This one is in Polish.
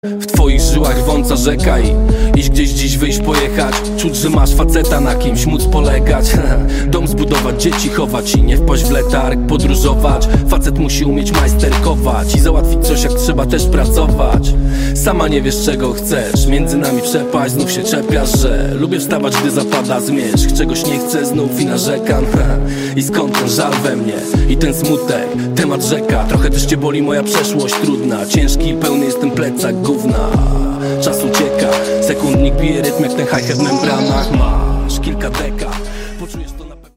W twoich żyłach rwąca rzeka i iść gdzieś dziś, wyjść, pojechać. Czuć, że masz faceta, na kimś móc polegać. Dom zbudować, dzieci chować i nie wpaść w letarg. Podróżować, facet musi umieć majsterkować i załatwić coś jak trzeba też pracować. Sama nie wiesz czego chcesz, między nami przepaść, znów się czepiasz, że lubię wstawać gdy zapada zmierzch. Czegoś nie chcę znów i narzekam. I skąd ten żal we mnie i ten smutek, temat rzeka. Trochę też cię boli moja przeszłość trudna. Ciężki i pełny jest ten plecak gówna. Czas ucieka, sekundnik bije rytm jak ten hi-hat w membranach. Masz kilka dekad